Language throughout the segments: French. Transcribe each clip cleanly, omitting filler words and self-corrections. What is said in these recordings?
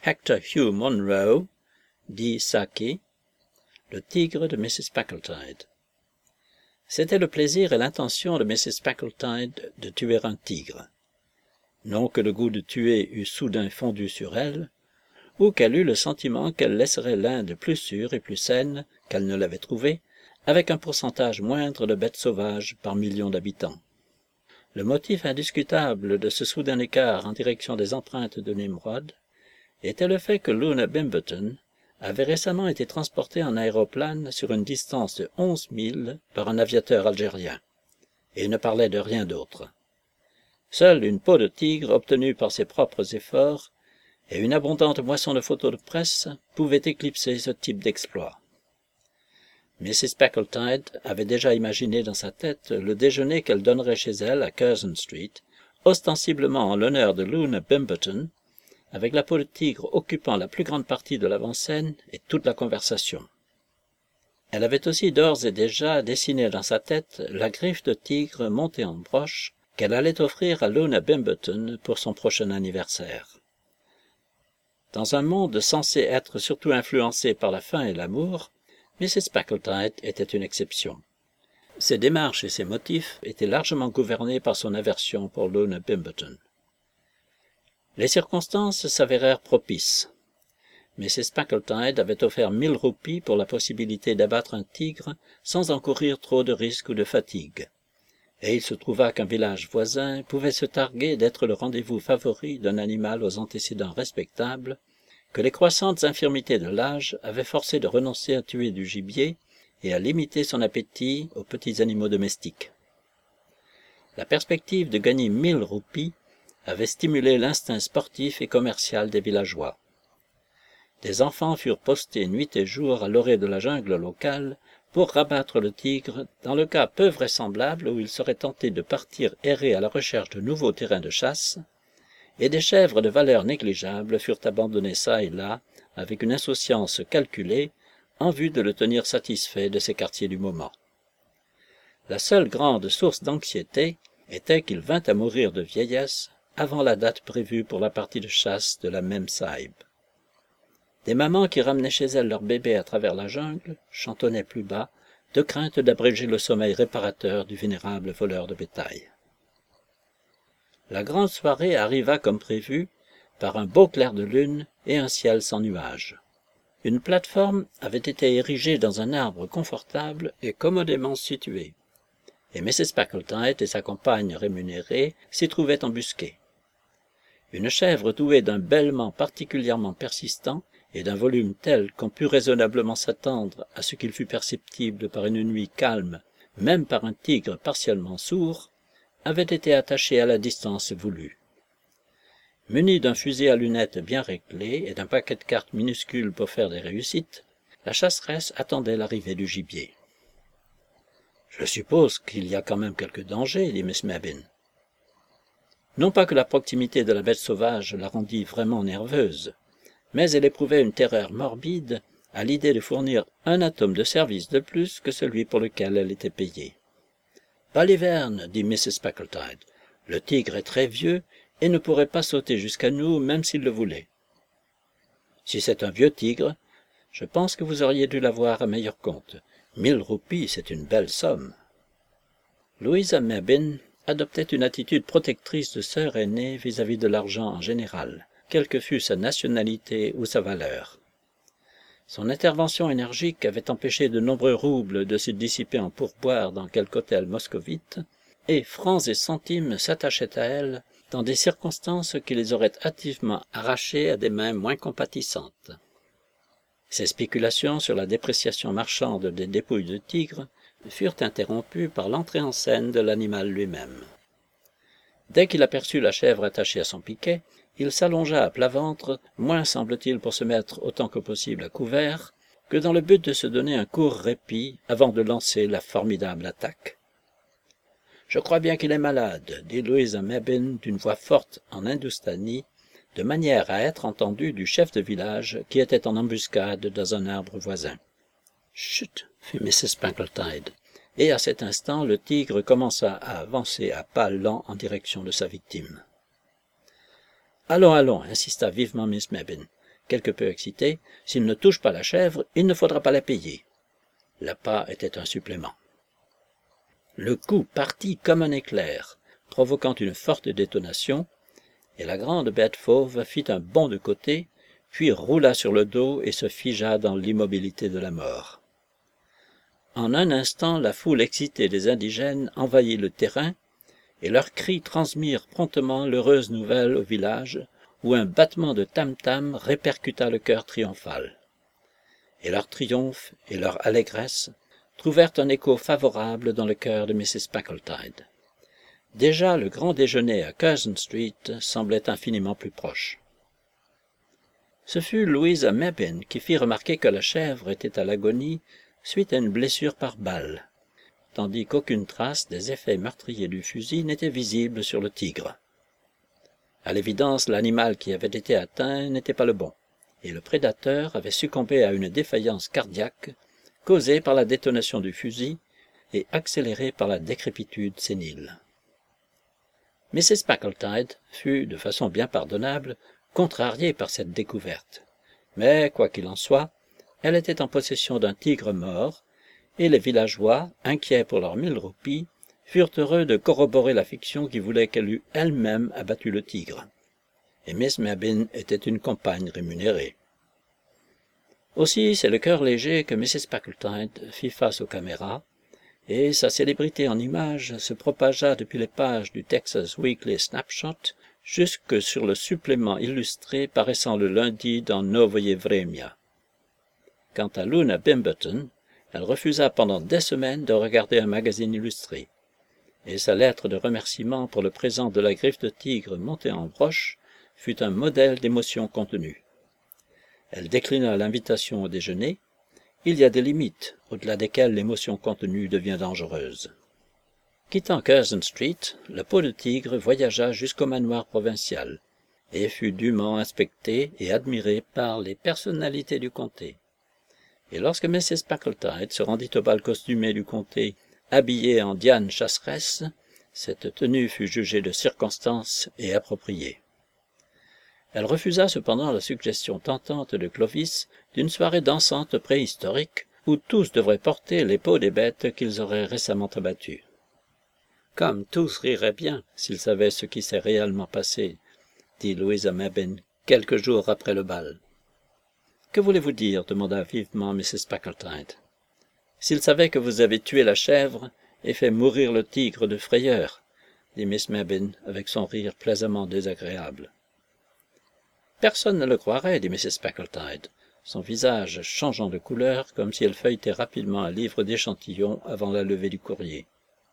Hector Hugh Monroe, dit Saki, le tigre de Mrs. Packletide. C'était le plaisir et l'intention de Mrs. Packletide de tuer un tigre. Non que le goût de tuer eût soudain fondu sur elle, ou qu'elle eût le sentiment qu'elle laisserait l'Inde plus sûre et plus saine qu'elle ne l'avait trouvée, avec un pourcentage moindre de bêtes sauvages par million d'habitants. Le motif indiscutable de ce soudain écart en direction des empreintes de Nimrod était le fait que Luna Bimberton avait récemment été transportée en aéroplane sur une distance de 11 milles par un aviateur algérien, et ne parlait de rien d'autre. Seule une peau de tigre obtenue par ses propres efforts et une abondante moisson de photos de presse pouvaient éclipser ce type d'exploit. Mrs. Packletide avait déjà imaginé dans sa tête le déjeuner qu'elle donnerait chez elle à Curzon Street, ostensiblement en l'honneur de Luna Bimberton, avec la peau de tigre occupant la plus grande partie de l'avant-scène et toute la conversation. Elle avait aussi d'ores et déjà dessiné dans sa tête la griffe de tigre montée en broche qu'elle allait offrir à Luna Bimberton pour son prochain anniversaire. Dans un monde censé être surtout influencé par la faim et l'amour, Mrs. Packletide était une exception. Ses démarches et ses motifs étaient largement gouvernés par son aversion pour Luna Bimberton. Les circonstances s'avérèrent propices. Mrs. Packletide avait offert 1000 roupies pour la possibilité d'abattre un tigre sans encourir trop de risques ou de fatigue. Et il se trouva qu'un village voisin pouvait se targuer d'être le rendez-vous favori d'un animal aux antécédents respectables, que les croissantes infirmités de l'âge avaient forcé de renoncer à tuer du gibier et à limiter son appétit aux petits animaux domestiques. La perspective de gagner 1000 roupies avait stimulé l'instinct sportif et commercial des villageois. Des enfants furent postés nuit et jour à l'orée de la jungle locale pour rabattre le tigre dans le cas peu vraisemblable où il serait tenté de partir errer à la recherche de nouveaux terrains de chasse, et des chèvres de valeur négligeable furent abandonnées çà et là avec une insouciance calculée en vue de le tenir satisfait de ses quartiers du moment. La seule grande source d'anxiété était qu'il vînt à mourir de vieillesse avant la date prévue pour la partie de chasse de la même Saïb. Des mamans qui ramenaient chez elles leur bébé à travers la jungle chantonnaient plus bas, de crainte d'abréger le sommeil réparateur du vénérable voleur de bétail. La grande soirée arriva comme prévu, par un beau clair de lune et un ciel sans nuages. Une plateforme avait été érigée dans un arbre confortable et commodément situé, et Mrs. Packletide et sa compagne rémunérée s'y trouvaient embusquées. Une chèvre douée d'un bêlement particulièrement persistant et d'un volume tel qu'on put raisonnablement s'attendre à ce qu'il fût perceptible par une nuit calme, même par un tigre partiellement sourd, avait été attachée à la distance voulue. Munie d'un fusil à lunettes bien réglé et d'un paquet de cartes minuscules pour faire des réussites, la chasseresse attendait l'arrivée du gibier. « Je suppose qu'il y a quand même quelques dangers, dit Miss Mebbin. Non pas que la proximité de la bête sauvage la rendît vraiment nerveuse, mais elle éprouvait une terreur morbide à l'idée de fournir un atome de service de plus que celui pour lequel elle était payée. « Baliverne, dit Mrs. Packletide, le tigre est très vieux et ne pourrait pas sauter jusqu'à nous même s'il le voulait. Si c'est un vieux tigre, je pense que vous auriez dû l'avoir à meilleur compte. 1000 roupies, c'est une belle somme. » Louisa Mebbin adoptait une attitude protectrice de sœur aînée vis-à-vis de l'argent en général, quelle que fût sa nationalité ou sa valeur. Son intervention énergique avait empêché de nombreux roubles de se dissiper en pourboire dans quelque hôtel moscovite, et francs et centimes s'attachaient à elle dans des circonstances qui les auraient hâtivement arrachés à des mains moins compatissantes. Ses spéculations sur la dépréciation marchande des dépouilles de tigres furent interrompues par l'entrée en scène de l'animal lui-même. Dès qu'il aperçut la chèvre attachée à son piquet, il s'allongea à plat ventre, moins semble-t-il pour se mettre autant que possible à couvert, que dans le but de se donner un court répit avant de lancer la formidable attaque. « Je crois bien qu'il est malade, » dit Louisa Mebbin d'une voix forte en hindostani, de manière à être entendue du chef de village qui était en embuscade dans un arbre voisin. « Chut !» fit Mrs. Packletide, et à cet instant le tigre commença à avancer à pas lents en direction de sa victime. « Allons, allons !» insista vivement Miss Mebbin. quelque peu excité, « S'il ne touche pas la chèvre, il ne faudra pas la payer. » L'appât était un supplément. Le coup partit comme un éclair, provoquant une forte détonation, et la grande bête fauve fit un bond de côté, puis roula sur le dos et se figea dans l'immobilité de la mort. En un instant, la foule excitée des indigènes envahit le terrain, et leurs cris transmirent promptement l'heureuse nouvelle au village, où un battement de tam-tam répercuta le chœur triomphal. Et leur triomphe et leur allégresse trouvèrent un écho favorable dans le cœur de Mrs. Packletide. Déjà le grand déjeuner à Curzon Street semblait infiniment plus proche. Ce fut Louisa Mebbin qui fit remarquer que la chèvre était à l'agonie suite à une blessure par balle, tandis qu'aucune trace des effets meurtriers du fusil n'était visible sur le tigre. À l'évidence, l'animal qui avait été atteint n'était pas le bon, et le prédateur avait succombé à une défaillance cardiaque causée par la détonation du fusil et accélérée par la décrépitude sénile. Mrs. Packletide fut, de façon bien pardonnable, contrariée par cette découverte, mais, quoi qu'il en soit, elle était en possession d'un tigre mort, et les villageois, inquiets pour leurs 1000 roupies, furent heureux de corroborer la fiction qui voulait qu'elle eût elle-même abattu le tigre. Et Miss Mebbin était une compagne rémunérée. Aussi, c'est le cœur léger que Mrs. Packletide fit face aux caméras, et sa célébrité en images se propagea depuis les pages du Texas Weekly Snapshot jusque sur le supplément illustré paraissant le lundi dans Novoye Vremya. Quant à Luna Bimberton, elle refusa pendant des semaines de regarder un magazine illustré, et sa lettre de remerciement pour le présent de la griffe de tigre montée en broche fut un modèle d'émotion contenue. Elle déclina l'invitation au déjeuner. Il y a des limites, au-delà desquelles l'émotion contenue devient dangereuse. Quittant Curzon Street, le pot de tigre voyagea jusqu'au manoir provincial, et fut dûment inspecté et admiré par les personnalités du comté. Et lorsque Mrs. Packletide se rendit au bal costumé du comté, habillée en Diane chasseresse, cette tenue fut jugée de circonstance et appropriée. Elle refusa cependant la suggestion tentante de Clovis d'une soirée dansante préhistorique où tous devraient porter les peaux des bêtes qu'ils auraient récemment abattues. Comme tous riraient bien s'ils savaient ce qui s'est réellement passé, dit Louisa Mebbin quelques jours après le bal. « Que voulez-vous dire » demanda vivement Mrs. Packletide. « S'ils savaient que vous avez tué la chèvre et fait mourir le tigre de frayeur, dit Miss Mebbin avec son rire plaisamment désagréable. Personne ne le croirait, dit Mrs. Packletide, son visage changeant de couleur comme si elle feuilletait rapidement un livre d'échantillons avant la levée du courrier.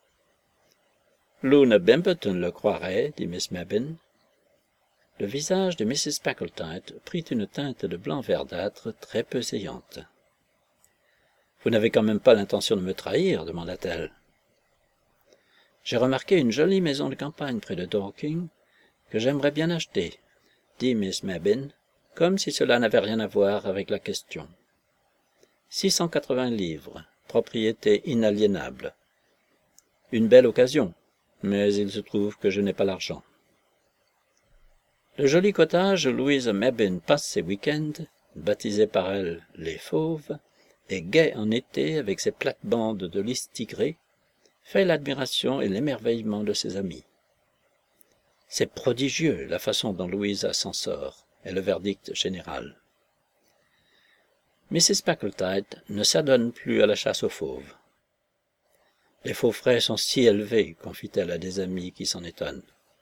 Luna Bimberton le croirait, dit Miss Mebbin. Le visage de Mrs. Packletide prit une teinte de blanc verdâtre très peu saillante. « Vous n'avez quand même pas l'intention de me trahir » demanda-t-elle. « J'ai remarqué une jolie maison de campagne près de Dorking que j'aimerais bien acheter, » dit Miss Mebbin, comme si cela n'avait rien à voir avec la question. 680 livres, propriété inaliénable. Une belle occasion, mais il se trouve que je n'ai pas l'argent. Le joli cottage où Louisa Mebbin passe ses week-ends, baptisé par elle les Fauves, est gai en été avec ses plates-bandes de lys tigré, fait l'admiration et l'émerveillement de ses amis. C'est prodigieux la façon dont Louisa s'en sort, est le verdict général. Mrs. Packletide ne s'adonne plus à la chasse aux fauves. Les faux frais sont si élevés, confie-t-elle à des amis qui s'en étonnent.